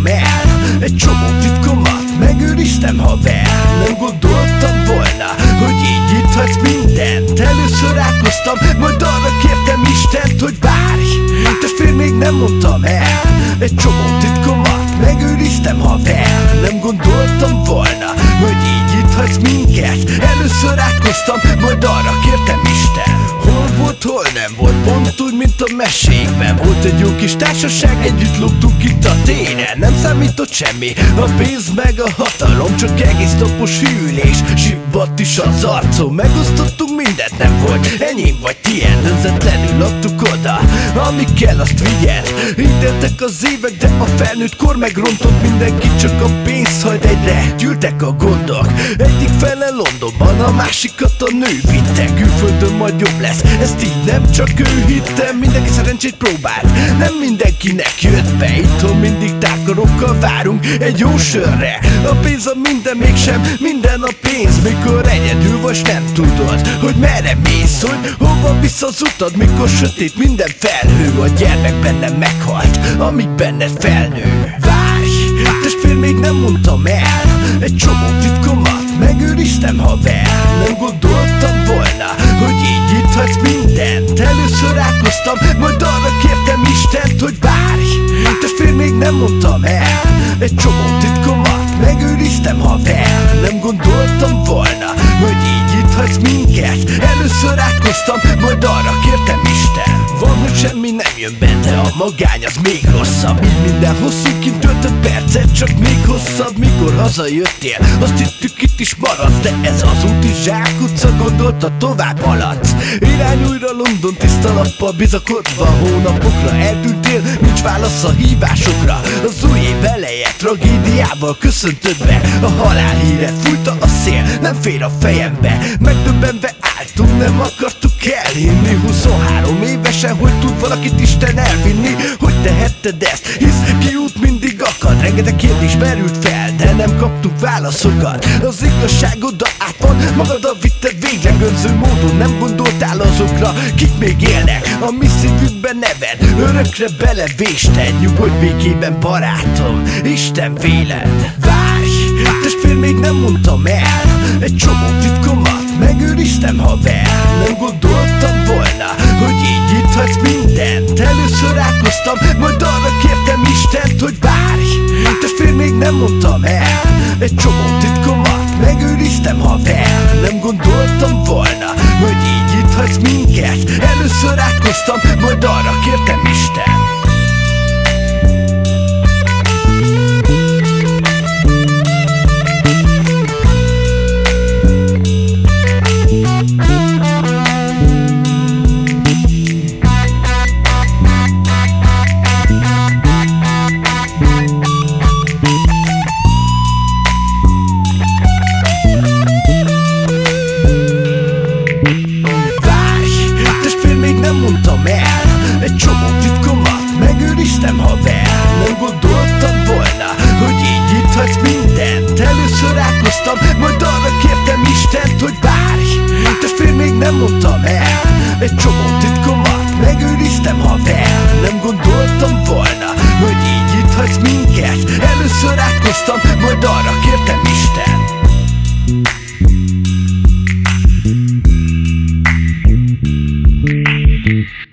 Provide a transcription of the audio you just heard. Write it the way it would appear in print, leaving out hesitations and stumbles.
mondtam el egy csomó titkomat, megőriztem haver. Nem gondoltam volna, hogy így itt hagysz mindent. Először átkoztam, majd arra kértem Istent, hogy várj. Testvér, még nem mondtam el egy csomó titkomat, megőriztem haver. Nem gondoltam volna, hogy így itt hagysz minket. Először átkoztam, majd arra kértem Isten. Hol volt, hol nem volt, pont úgy, mint a mesékben. Volt egy jó kis társaság, együtt lógtunk itt a téren. Nem számított semmi, a pénz meg a hatalom, csak egész napos hűlés, zsibbadt is az arcom. Megosztottunk mindent, nem volt enyém vagy tiéd. Önzetlenül adtuk oda, ami kell, azt vigyed. Így éltek az évek, de a felnőtt kor megrontott mindenki, csak a pénz hajd egyre. Gyűltek a gondok, egyik fele Londonban, a másikat a nő vitte. Külföldön majd jobb lesz, ezt így nem csak ő hitte. Mindenki szerencsét próbált, nem mindenkinek jött be. Itthon mindig tárkarokkal várunk egy jó sörre. A pénz a minden, mégsem minden a pénz. Mikor egyedül vagy, nem tudod, hogy merre mész, hogy hova visz az utad. Mikor sötét minden felhő, a gyermek bennem meghalt, amíg benned felnő. Várj, testvér, még nem mondtam el egy csomó titkomat, megőriztem haver. Nem gondoltam volna, hogy így itt hagysz mindent. Először átkoztam, majd arra kértem Istent, hogy várj. Testvér, még nem mondtam el egy csomó titkomat, megőriztem haver. Nem gondoltam volna, hogy így itt hagysz minket. Először átkoztam, majd arra kértem Isten. Van, hogy semmi nem jön be, de a magány az még rosszabb. Így minden hosszú kint töltött percet, csak még hosszabb. Mikor hazajöttél, azt hittük itt is maradsz, de ez az út is zsákutca, gondolta tovább haladsz. Irány újra London, tiszta lappal bizakodva. Hónapokra eltűntél, nincs válasz a hívásokra. Az új év eleje tragédiával köszöntöd be. A halál híret fújta a szél, nem fér a fejembe. Megdöbbenve álltunk, nem akartuk elhinni. 23 évesen, hogy tud valakit Isten elvinni? Hogy tehetted ezt? Hisz kiút mindig akad. Rengeteg kérdés merült fel, de nem kaptuk válaszokat. Az igazság oda át van, magaddal vitted végleg önző módon. Nem gondoltál azokra, kik még élnek. A mi szívünkben neved örökre belevésted. Nyugodj békében, barátom, Isten véled. Várj, testvér, még nem mondtam el egy csomó titkomat, megőriztem haver. Nem gondoltam volna, hogy így itt hagysz mindent. Először átkoztam, majd arra kértem Istent, hogy várj. Testvér, még nem mondtam el egy csomó titkomat, megőriztem haver. Nem gondoltam volna, hogy így itt hagysz minket. Először átkoztam, majd arra kértem Isten. Mondtam el egy csomó titkomat, megőriztem haver. Nem gondoltam volna, hogy így itt hagysz mindent. Először átkoztam, majd arra kértem Istent, hogy várj. Testvér, még nem mondtam el egy csomó titkomat, megőriztem haver. Nem gondoltam volna, hogy így itt hagysz minket. Először átkoztam, majd arra kértem Istent.